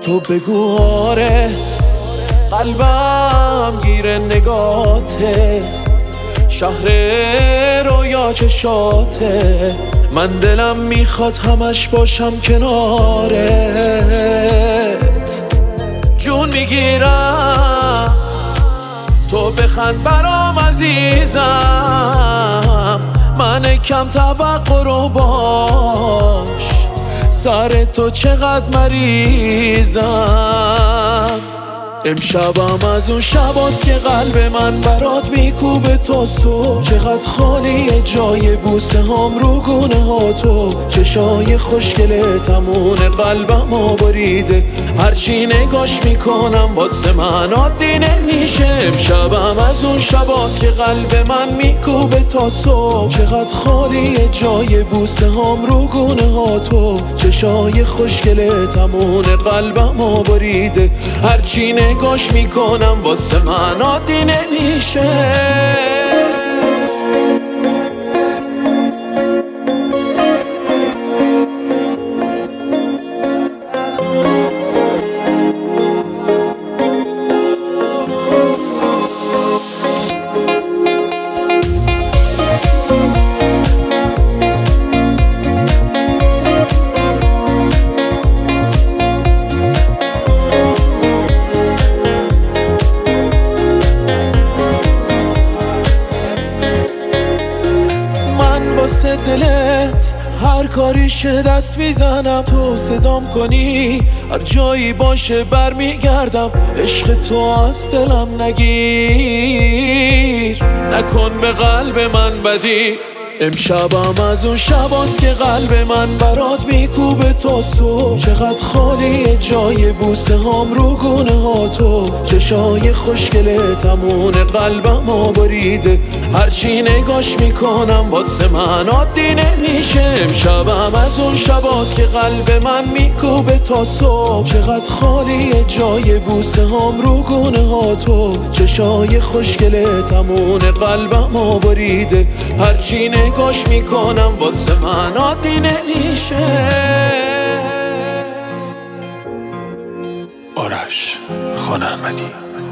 تو بگو آره، قلبم گیر نگاته، شهر رویا چشاته، من دلم میخواد همش باشم کنارت. جون میگیرم تو بخند برام عزیزم، من کم توقع رو باش، سر تو چقدر مریضم. امشبم از اون شباست که قلب من برات میکوبه تا صبح، چقدر خالیه جای بوسه هم رو گونه ها تو، چشای خوشگله تمون قلبم آبریده، هرچی نگاش میکنم واسه من عادی نمیشه. امشبم از اون شباست که قلب من میکوبه تا صبح، چقدر خالیه جای بوسه هم رو گونه ها تو، چشای خوشگله تمون قلبم آبریده، هرچی نگاش میکنم واسه من عادی نمیشه. واسه دلت هر کاریشه دست میزنم، تو صدام کنی هر جایی باشه برمیگردم، عشق تو از دلم نگیر، نکن به قلب من بدی. امشبم از اون شباست که قلب من برات میکوبه تا صبح، چقدر خالیه جای بوسه هم رو گونه ها تو، چشای خوشگله تمون قلبم آبریده، هرچی نگاش میکنم واسه من عادی نمیشه. امشبم از اون شباست که قلب من میکوبه تا صبح، چقدر خالیه جای بوسه هم رو گونه ها تو، چشای خوشگله تمون قلبم آبریده، هرچی نگاش میکنم واسه من عادی نمیشه. آرش خان احمدی.